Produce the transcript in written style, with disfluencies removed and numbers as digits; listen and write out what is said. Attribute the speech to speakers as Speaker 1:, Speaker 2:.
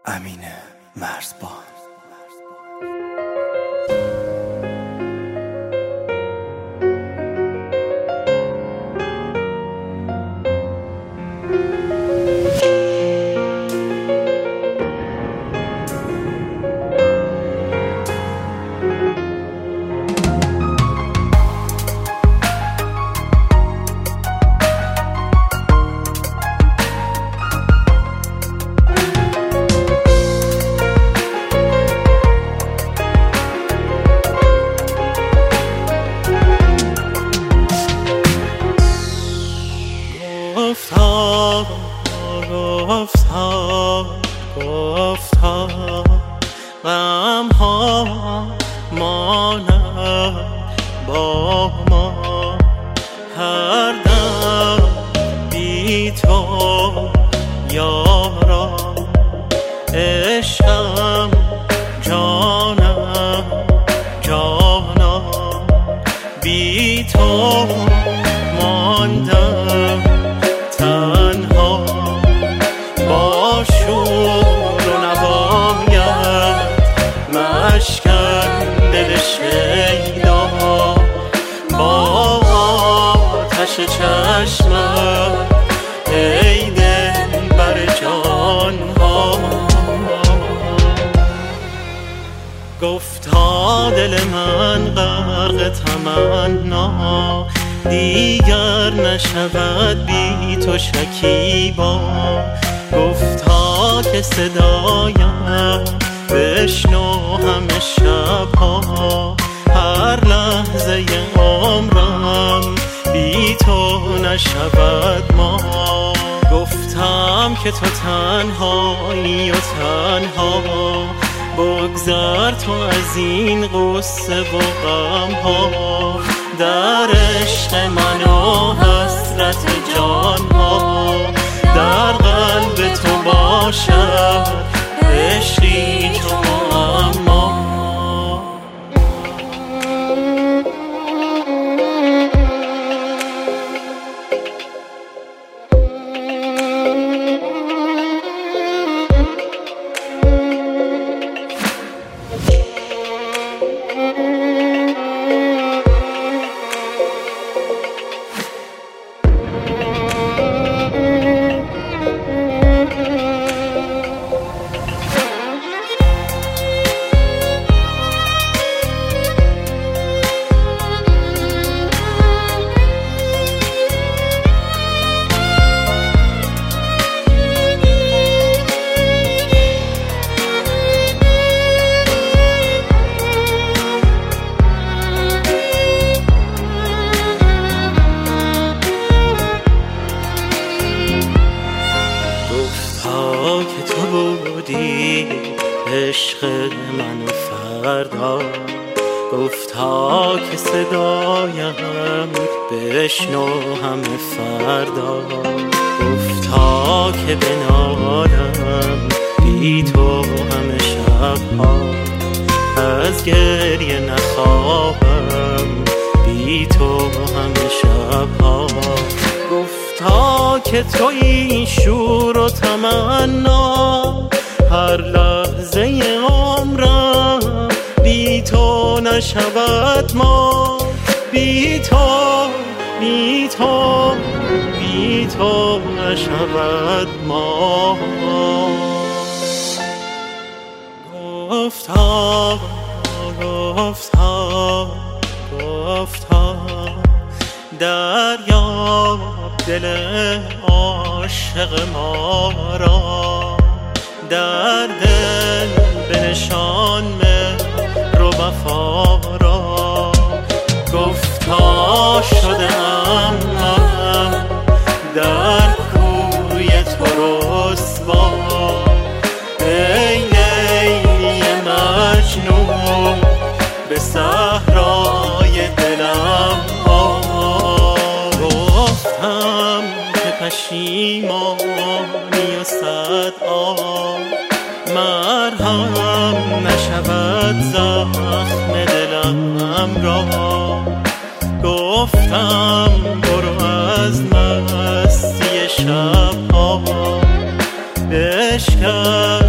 Speaker 1: امین مرزبان.
Speaker 2: گفتا غم ها ماند با ما، هر دم بی تو یارا، عشقم جانم جانا، بی تو ماندم تنها، با شور و نوایت مشکن دل شیدا، با آتش چشمت ای دل بر جانها. گفتا دل من غرق تمنا، دیگر نشود بی تو شکیبا. گفتا که صدایم بشنو همه شبها، هر لحظه عمرم بی تو نشود ما. گفتم که تو تنهایی و تنها، بگذر تو از این غصه و غم ها، در عشق من و حسرت جان ها، در قلب تو باشد عشقی چو اما. که تو بودی عشق من فردا، گفتا که صدایم بشنو همه فردا. گفتا که بنالم بی تو همه شبها، از گریه نخوابم بی تو همه شبها. گفتا که تویی شور و تمنا، هر لحظه عمرم بی تو نشود ما. بی تو بی تو بی تو نشود ما. گفتا گفتا گفتا دریا دل عاشق ما را، در دل بنشان مهر و وفا را. گفتا شدم من در کوی تو رسوا، ای لیلی مجنون به صحرای دلم آ. گفتم که پشیمانی و صد آه مرهم نشود زخم دلم را. گفتم برو از مستی شبها بشکن